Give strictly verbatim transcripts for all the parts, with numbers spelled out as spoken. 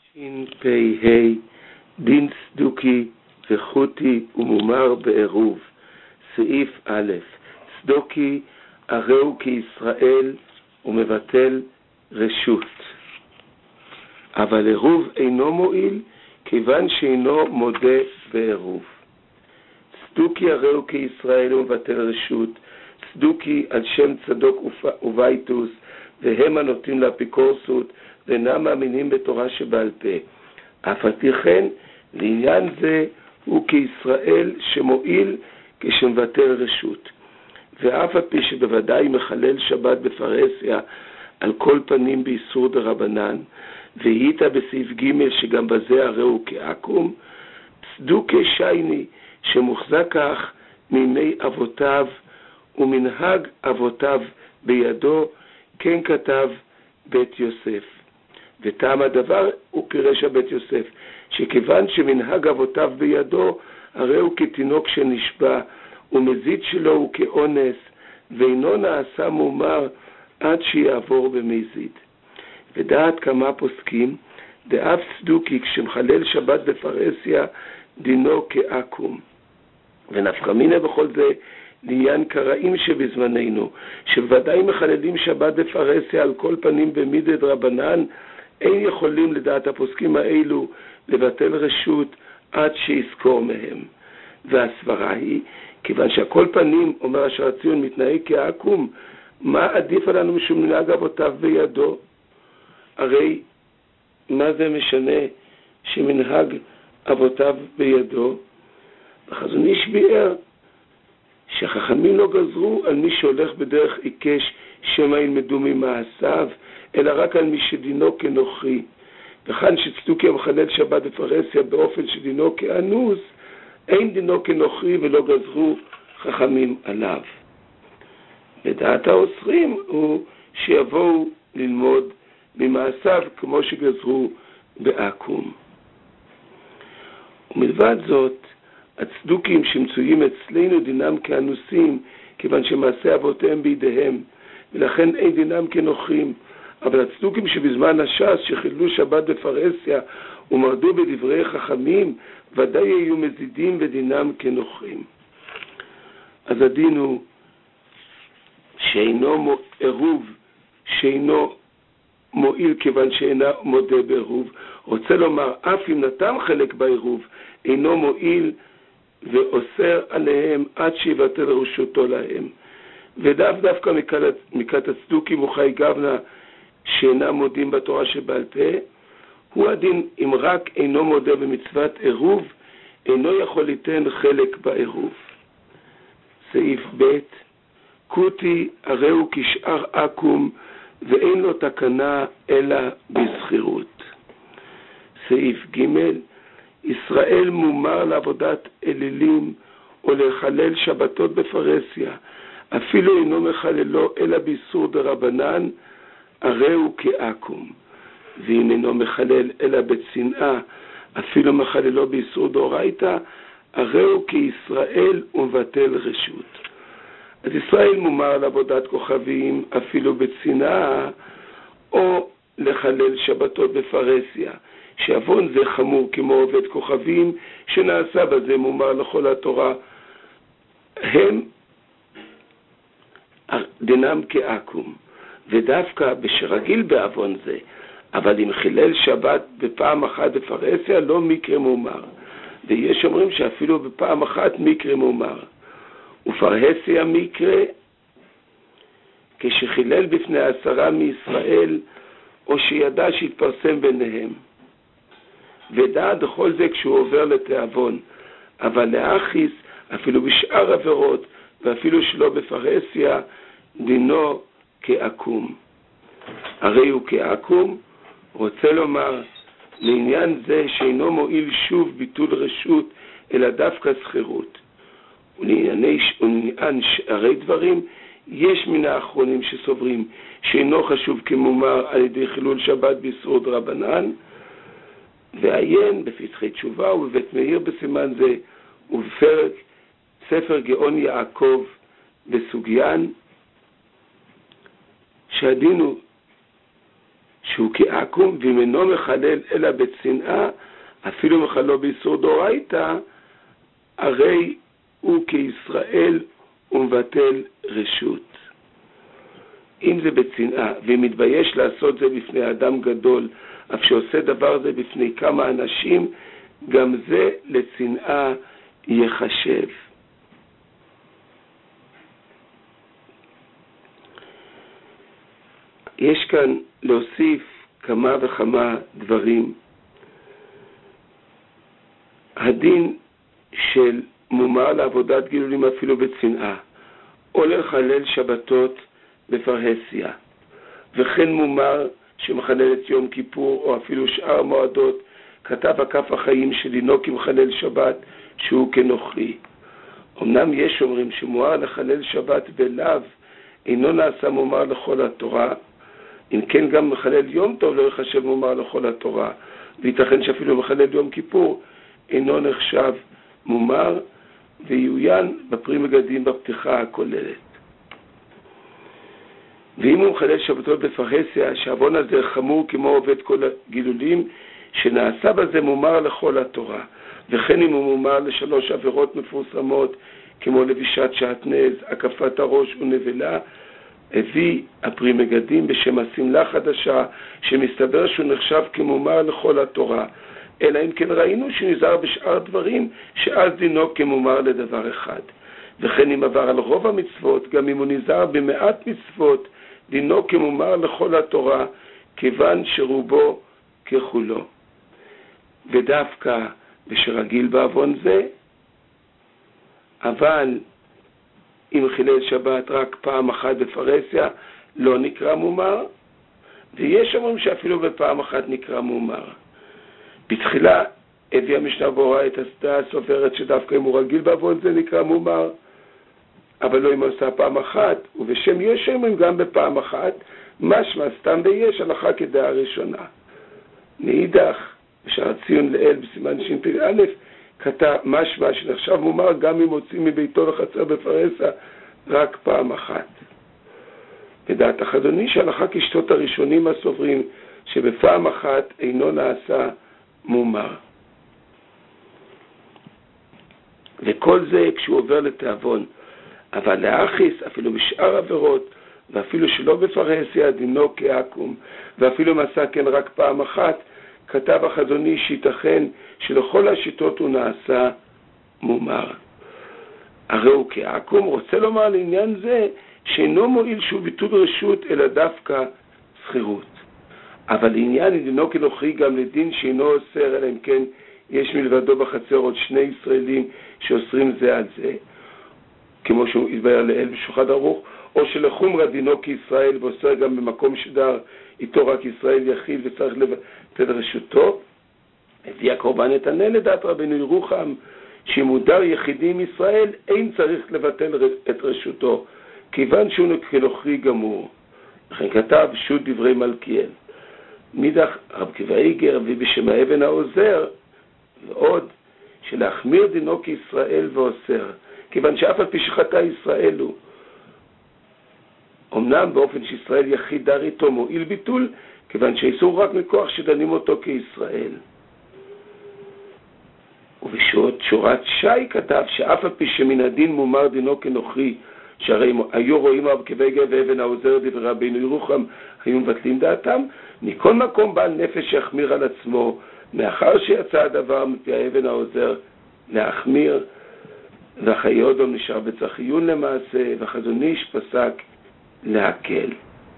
שין פי הי, דין צדוקי וחוטי ומומר בעירוב. סעיף א', צדוקי הראו כישראל ומבטל רשות. אבל עירוב אינו מועיל כיוון שאינו מודה בעירוב. צדוקי הראו כישראל ומבטל רשות. צדוקי על שם צדוק ובייטוס, והם הנוטים לאפיקורסות ואינם מאמינים בתורה שבעל פה. אף על פי כן, לעניין זה הוא כישראל שמועיל כשמבטל רשות. ואף על פי שבוודאי מחלל שבת בפרהסיה על כל פנים באיסור דרבנן, והיית בסעיף ג' שגם בזה הראו כעקום, צדוקי שייני שמוחזק כך מימי אבותיו ומנהג אבותיו בידו, כן כתב בית יוסף. וטעם הדבר הוא פירש בית יוסף, שכיוון שמנהג אבותיו בידו, הרי הוא כתינוק שנשבע, ומזיד שלו הוא כאונס, ואינו נעשה מומר עד שיעבור במזיד. ודעת כמה פוסקים, דאף צדוקי כשמחלל שבת בפרהסיה, דינו כעקום. ונפקא מינה בכל זה, לעניין קראים שבזמננו, שבוודאי מחללים שבת בפרהסיה על כל פנים במידי דרבנן, אין יכולים לדעת הפוסקים האלו לבטל רשות עד שיזכור מהם. והסברה היא, כיוון שהכל פנים, אומר אשר הציון, מתנהג כעקום, מה עדיף עלינו משום מנהג אבותיו בידו? הרי מה זה משנה שמנהג אבותיו בידו? החזון איש ביאר שהחכמים לא גזרו על מי שהולך בדרך עיקש שמא ילמדו ממעשיו, אלא רק על מי שדינו כנוכרי. וכאן שצדוקי המחלל שבת בפרהסיה באופן שדינו כאנוס, אין דינו כנוכרי ולא גזרו חכמים עליו. לדעת האוסרים הוא שיבואו ללמוד ממעשיו כמו שגזרו בעקום. ומלבד זאת, הצדוקים שמצויים אצלנו דינם כאנוסים, כיוון שמעשה אבותיהם בידיהם, ולכן אין דינם כנוכרים. אבל הצדוקים שבזמן הש"ס שחיללו שבת בפרהסיה ומרדו בדברי חכמים, ודאי יהיו מזידים ודינם כנוכרים. אז הדין הוא שאינו עירוב, שאינו מועיל כיוון שאינה מודה בעירוב. רוצה לומר, אף אם נתם חלק בעירוב, אינו מועיל ואוסר עליהם עד שיבטל רשותו להם. ודף דווקא מכת הצדוקים וחי גבנה שאינם מודים בתורה שבעל פה, הוא הדין אם רק אינו מודה במצוות עירוב, אינו יכול ליתן חלק בעירוב. סעיף ב', קוטי הרי הוא כשאר עקום ואין לו תקנה אלא בזכירות. סעיף ג', ישראל מומר לעבודת אלילים או לחלל שבתות בפרהסיה, אפילו אינו מחללו אלא באיסור דרבנן, הרי הוא כעקום. ואם אינו מחלל אלא בצנעה, אפילו מחללו באיסור דאורייתא, הרי הוא כישראל ומבטל רשות. אז ישראל מומר לעבודת כוכבים אפילו בצנעה, או לחלל שבתות בפרהסיה, שעוון זה חמור כמו עובד כוכבים, שנעשה בזה מומר לכל התורה, הם דינם כעקום. ודווקא בשרגיל בעוון זה, אבל אם חילל שבת בפעם אחת בפרהסיה, לא מקרה מומר. ויש אומרים שאפילו בפעם אחת מקרה מומר. ופרהסיה מקרה כשחילל בפני עשרה מישראל, או שידע שהתפרסם ביניהם. ודע בכל זה כשהוא עובר לתיאבון. אבל לאחיס, אפילו בשאר עבירות, ואפילו שלא בפרהסיה, דינו כעקום. הרי הוא כעקום, רוצה לומר, לעניין זה שאינו מועיל שוב ביטול רשות, אלא דווקא זכירות. ולעניין שארי דברים, יש מן האחרונים שסוברים שאינו חשוב כמומר על ידי חילול שבת באיסור דרבנן, ועיין בפתחי תשובה ובבית מאיר בסימן זה, ובפרק ספר גאון יעקב בסוגיין, שהדין הוא שהוא כעקום, ואם אינו מחלל אלא בצנעה, אפילו מחלו באיסור דאורייתא, הרי הוא כישראל ומבטל רשות. אם זה בצנעה, ומתבייש לעשות זה בפני אדם גדול, אף שעושה דבר זה בפני כמה אנשים, גם זה לצנעה יחשב. יש כאן להוסיף כמה וכמה דברים. הדין של מומר לעבודת גילולים אפילו בצנעה, או לחלל שבתות בפרהסיה, וכן מומר שמחלל את יום כיפור או אפילו שאר מועדות, כתב הכף החיים שדינו כמחלל שבת שהוא כנוכרי. אמנם יש אומרים שמואר לחלל שבת בלאו אינו נעשה מומר לכל התורה, אם כן גם מחלל יום טוב לא יחשב מומר לכל התורה, וייתכן שאפילו מחלל יום כיפור אינו נחשב מומר, ויוין בפרי מגדים בפתיחה הכוללת. ואם הוא מחלל שבתות בפרהסיה, שהעוון הזה חמור כמו עובד כל הגילולים, שנעשה בזה מומר לכל התורה, וכן אם הוא מומר לשלוש עבירות מפורסמות, כמו לבישת שעטנז, הקפת הראש ונבלה, הביא הפרי מגדים בשם הסמלה חדשה, שמסתבר שהוא נחשב כמומר לכל התורה, אלא אם כן ראינו שנזהר בשאר דברים, שאז דינו כמומר לדבר אחד. וכן אם עבר על רוב המצוות, גם אם הוא נזהר במעט מצוות, דינו כמומר לכל התורה, כיוון שרובו ככולו. ודווקא בשרגיל בעוון זה, אבל אם חילל שבת רק פעם אחת בפרהסיה, לא נקרא מומר, ויש אומרים שאפילו בפעם אחת נקרא מומר. בתחילה הביא המשנה ברורה את הסדה הסוברת שדווקא אם הוא רגיל בעוון זה נקרא מומר, אבל לא אם הוא עושה פעם אחת, ובשם יש אומרים גם בפעם אחת, משמע סתם ביש הלכה כדעה ראשונה. מאידך, בשער ציון לאל בסימן ש"פ א', כתב משמע שנחשב מומר גם אם הוצאים מביתו לחצר בפרהסיה רק פעם אחת. לדעת החזון איש הלכה כשתות הראשונים הסוברים שבפעם אחת אינו נעשה מומר. וכל זה כשהוא עובר לתיאבון, אבל לאחיס אפילו בשאר עבירות, ואפילו שלא בפרהסיה דינו כעקום, ואפילו מעשה כן רק פעם אחת, כתב החזון איש שייתכן שלכל השיטות הוא נעשה מומר. הרי הוא כעקום רוצה לומר לעניין זה שאינו מועיל שהוא ביטול רשות אלא דווקא סחירות. אבל לעניין דינו כנוכרי גם לדין שאינו אוסר, אלא אם כן יש מלבדו בחצר עוד שני ישראלים שאוסרים זה על זה, כמו שהוא התבהר לאל בשולחן ערוך, או שלחומרה דינו כישראל ואוסר גם במקום שדר איתו רק ישראל יחיד וצריך לבטל רשותו. הביא הקורבן את הנל לדעת רבנו ירוחם שאם הוא דר יחידי עם ישראל אין צריך לבטל את רשותו, כיוון שהוא כנוכרי גמור. לכן כתב שו"ת דברי מלכיאל. מידך רב עקיבא איגר הביא בשם האבן העוזר ועוד שלהחמיר דינו כישראל ואוסר, כיוון שאף על פי שחטא ישראל הוא, אמנם באופן שישראל יחיד דר איתו מועיל ביטול, כיוון שאיסור רק מכוח שדנים אותו כישראל. ובשורת שורת שי כתב שאף על פי שמן הדין מומר דינו כנוכרי, שהרי היו רואים רב עקיבא איגר ואבן העוזר דברי רבנו ירוחם היו מבטלים דעתם, מכל מקום בעל נפש יחמיר על עצמו, מאחר שיצא הדבר מפי האבן העוזר להחמיר, והחיי אודום נשאר בצריך עיון למעשה, והחזון איש פסק להקל.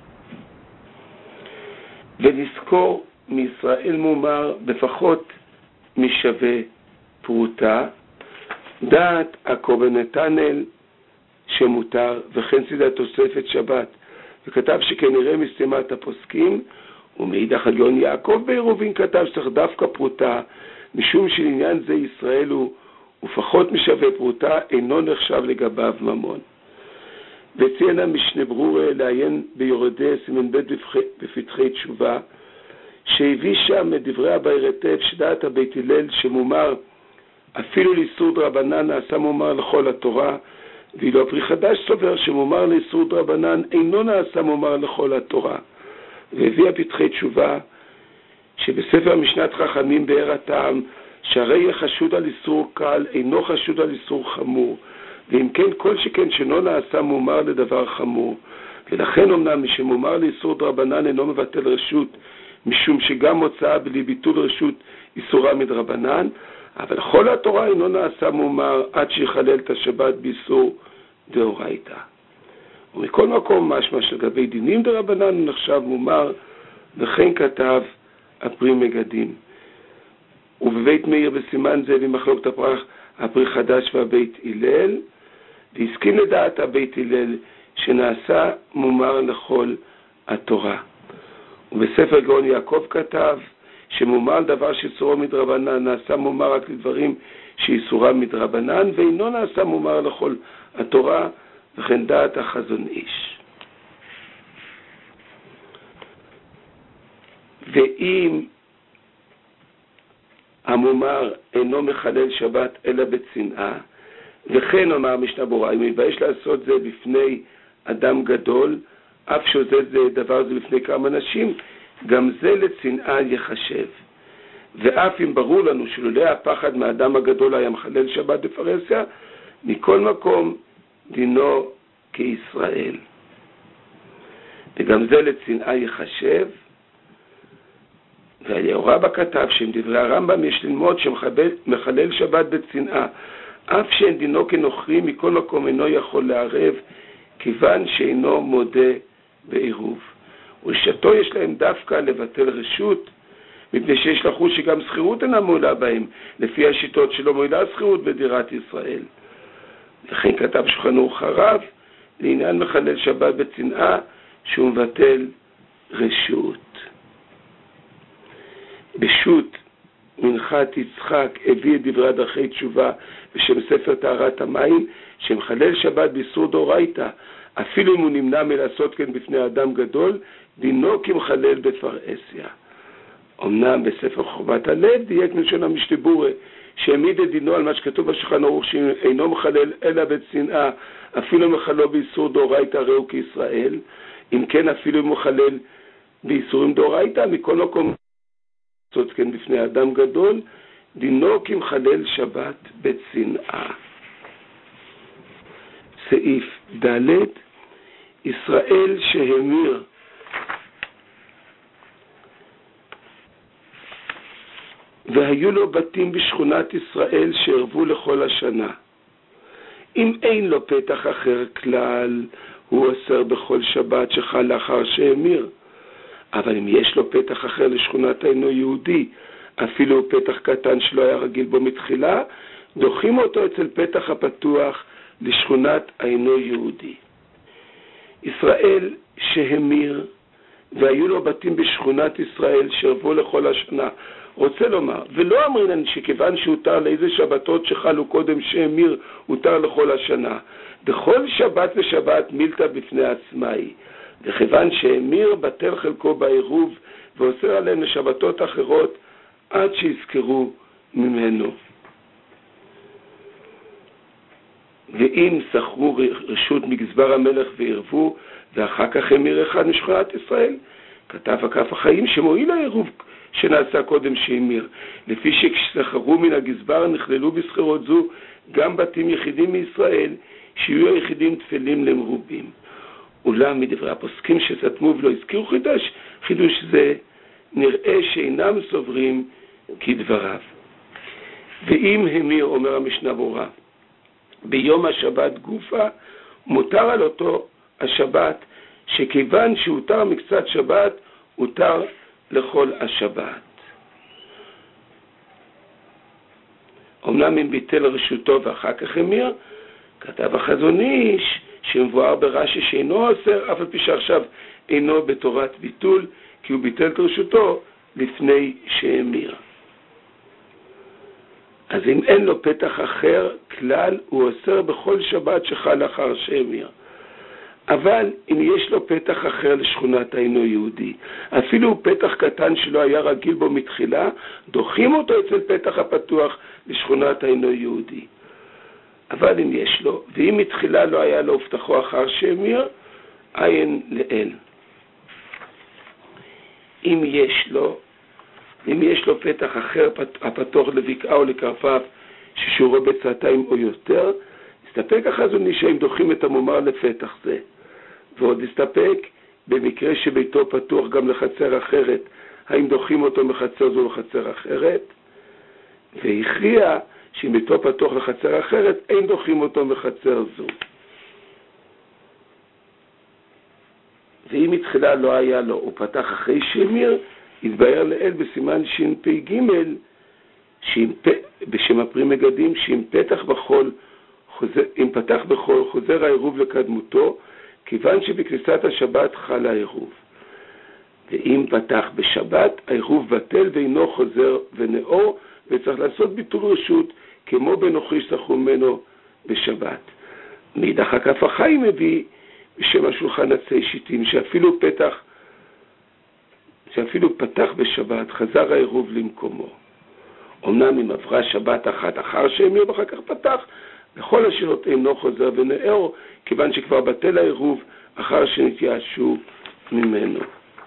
ולזכור מישראל מומר בפחות משווה פרוטה, דעת הקורבן נתנאל שמותר, וכן סידת תוספת שבת, וכתב שכנראה מסתימת הפוסקים, ומאידך הגאון יעקב בעירובין כתב שצריך דווקא פרוטה, משום שלעניין זה ישראל הוא ופחות משווה פרוטה אינו נחשב לגביו ממון. וציין המשנה ברורה לעיין ביורדי סימן ב' בפתחי תשובה, שהביא שם את דברי הבאר היטב שדעת הבית הלל שמומר אפילו לאיסור דרבנן נעשה מומר לכל התורה, ואילו הפרי חדש סובר שמומר לאיסור דרבנן אינו נעשה מומר לכל התורה. והביאה פתחי תשובה, שבספר משנת חכמים באר הטעם, שהרי חשוד על איסור קל, אינו חשוד על איסור חמור, ואם כן כל שכן שאינו נעשה מומר לדבר חמור. ולכן אמנם מי שמומר לאיסור דרבנן אינו מבטל רשות, משום שגם מוצאה בלי ביטול רשות איסורה מדרבנן, אבל כל התורה אינו נעשה מומר עד שיחלל את השבת באיסור דאורייתא. ומכל מקום משמע שלגבי דינים דרבנן הוא נחשב מומר, וכן כתב הפרי מגדים. ובבית מאיר בסימן זה במחלוקת הפרח הפרי חדש והבית הלל, והסכים לדעת הבית הלל שנעשה מומר לכל התורה. ובספר גאון יעקב כתב שמומר דבר שאיסורו מדרבנן נעשה מומר רק לדברים שאיסורם מדרבנן, ואינו נעשה מומר לכל התורה, וכן דעת החזון איש. ואם המומר אינו מחלל שבת אלא בצנעה, וכן אומר משנה ברורה, אם יבייש לעשות זה בפני אדם גדול, אף שעושה זה דבר זה לפני כמה אנשים, גם זה לצנעה יחשב. ואף אם ברור לנו שלולא הפחד מהאדם הגדול היה מחלל שבת בפרהסיה, מכל מקום דינו כישראל. וגם זה לצנעה יחשב. ואליהו רבא כתב שעם דברי הרמב"ם יש ללמוד שמחלל שבת בצנעה, אף שאין דינו כנוכרי, מכל מקום אינו יכול לערב, כיוון שאינו מודה בעירוב. ולשעתו יש להם דווקא לבטל רשות, מפני שיש לחוש שגם שכירות אינה מועילה בהם, לפי השיטות שלא מועילה שכירות בדירת ישראל. לכן כתב שולחן ערוך הרב לעניין מחלל שבת בצנעה, שהוא מבטל רשות. בשו"ת מנחת יצחק הביא את דברי דרכי תשובה בשם ספר טהרת המים, שמחלל שבת באיסור דאורייתא, אפילו אם הוא נמנע מלעשות כן בפני אדם גדול, דינו כמחלל בפרהסיה. אמנם בספר חובת הלב דייק לשון המשנה ברורה, שהעמיד את דינו על מה שכתוב בשולחן ערוך שאינו מחלל אלא בצנעה, אפילו מחללו באיסור דאורייתא הרי הוא כישראל. אם כן, אפילו אם הוא מחלל באיסורים דאורייתא, מכל מקום לעשות כן בפני אדם גדול, דינו כמחלל שבת בצנעה. סעיף ד' ישראל שהמיר והיו לו בתים בשכונת ישראל שערבו לכל השנה. אם אין לו פתח אחר כלל, הוא אוסר בכל שבת שחל לאחר שהמיר. אבל אם יש לו פתח אחר לשכונת אינו יהודי, אפילו פתח קטן שלא היה רגיל בו מתחילה, דוחים אותו אצל פתח הפתוח לשכונת אינו יהודי. ישראל שהמיר והיו לו בתים בשכונת ישראל שערבו לכל השנה, רוצה לומר, ולא אמרינן שכיוון שהותר לאיזה שבתות שחלו קודם שהמיר, הותר לכל השנה. בכל שבת ושבת מילתא בפני עצמאי. וכיוון שהמיר בטל חלקו בעירוב, ואוסר עליהם לשבתות אחרות עד שיזכרו ממנו. ואם שכרו רשות מגזבר המלך ועירבו, ואחר כך המיר אחד משכונת ישראל, כתב הכף החיים שמועיל העירוב שנעשה קודם שהמיר, לפי שכששכרו מן הגזבר נכללו בסחירות זו גם בתים יחידים מישראל, שיהיו היחידים תפלים למרובים. אולם מדברי הפוסקים שסתמו ולא הזכירו חידש, חידוש זה נראה שאינם סוברים כדבריו. ואם המיר, אומר המשנה ברורה, ביום השבת גופה, מותר על אותו השבת, שכיוון שהותר מקצת שבת, הותר לכל השבת. אמנם אם ביטל רשותו ואחר כך המיר, כתב החזון איש שמבואר ברש"י שאינו אוסר, אף על פי שעכשיו אינו בתורת ביטול, כי הוא ביטל את רשותו לפני שהמיר. אז אם אין לו פתח אחר כלל, הוא אוסר בכל שבת שחל לאחר שהמיר. אבל אם יש לו פתח אחר לשכונת אינו יהודי, אפילו פתח קטן שלא היה רגיל בו מתחילה, דוחים אותו אצל פתח הפתוח לשכונת אינו יהודי. אבל אם יש לו, ואם מתחילה לא היה לו הבטחו אחר שהמיר, עין לאל. אם יש לו, אם יש לו פתח אחר הפתוח לבקעה או לכרפף ששיעורו בצעתיים או יותר, הסתפק החזון איש האם דוחים את המומר לפתח זה. ועוד הסתפק במקרה שביתו פתוח גם לחצר אחרת, האם דוחים אותו מחצר זו לחצר אחרת, והכריע שאם ביתו פתוח לחצר אחרת, אין דוחים אותו מחצר זו. ואם מתחילה לא היה לו, הוא פתח אחרי שהמיר, התבהר לאל בסימן ש"פ ג' בשם הפרי מגדים, שאם פתח בחול, חוזר, אם פתח בחול חוזר העירוב לקדמותו, כיוון שבכניסת השבת חל העירוב. ואם פתח בשבת, העירוב בטל ואינו חוזר ונאור, וצריך לעשות ביטול רשות, כמו בנוכרי שסחו ממנו בשבת. מאידך הכף החיים מביא בשם השולחן עצי שיטים, שאפילו פתח, שאפילו פתח בשבת, חזר העירוב למקומו. אמנם אם עברה שבת אחת אחר שהמיר ואחר כך פתח, בכל השאלות אינו חוזר ונאור, כיוון שכבר בטל העירוב אחר שנתייאשו ממנו.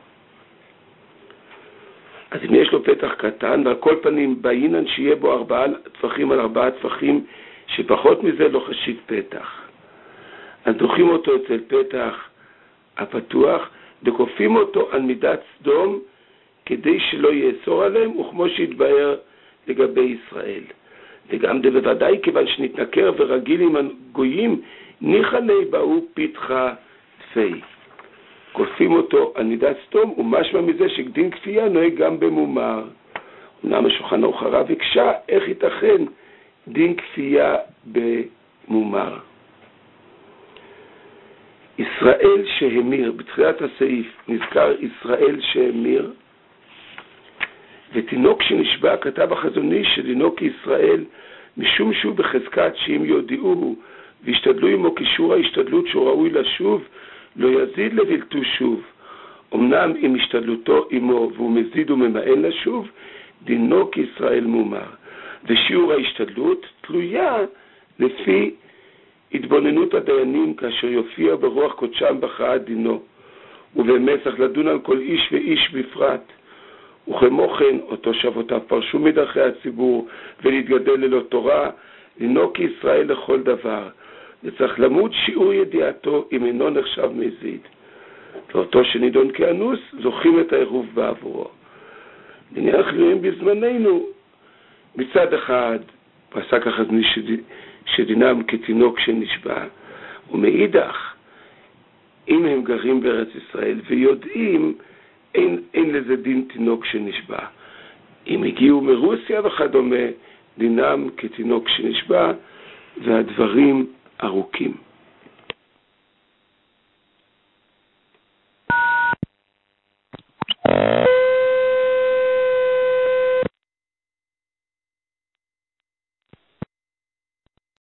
אז אם יש לו פתח קטן, ועל כל פנים בעינן שיהיה בו ארבעה טפחים על ארבעה טפחים, שפחות מזה לא חשיב פתח. אז דוחים אותו אצל פתח הפתוח, וכופים אותו על מידת סדום, כדי שלא יאסור עליהם, וכמו שהתבהר לגבי ישראל. וגם זה בוודאי, כיוון שנתנכר ורגיל עם הגויים, ניחא לי באו פתחה תפי. כופים אותו על מידת סדום, ומשמע מזה שדין כפייה נוהג גם במומר. אמנם השולחן ערוך הרב הקשה, איך ייתכן דין כפייה במומר. ישראל שהמיר, בתחילת הסעיף נזכר ישראל שהמיר, ותינוק שנשבע כתב החזון איש שדינו כישראל, משום שהוא בחזקת שאם יודיעוהו והשתדלו עמו קישור ההשתדלות שהוא ראוי לשוב, לא יזיד לבלתו שוב. אמנם אם השתדלותו עמו והוא מזיד וממאן לשוב, דינו כישראל מומר. ושיעור ההשתדלות תלויה לפי התבוננות הדיינים, כאשר יופיע ברוח קודשם בכרעת דינו, ובאמת צריך לדון על כל איש ואיש בפרט. וכמו כן, אותו שבותיו פרשו מדרכי הציבור ולהתגדל ללא תורה, דינו כישראל לכל דבר. וצריך למוד שיעור ידיעתו אם אינו נחשב מזיד. ואותו שנידון כאנוס, זוכים את העירוב בעבורו. בעניין חילונים בזמננו, מצד אחד, פסק החזון שדינם כתינוק שנשבע, ומאידך, אם הם גרים בארץ ישראל ויודעים, אין, אין לזה דין תינוק שנשבע. אם הגיעו מרוסיה וכדומה, דינם כתינוק שנשבע, והדברים ארוכים.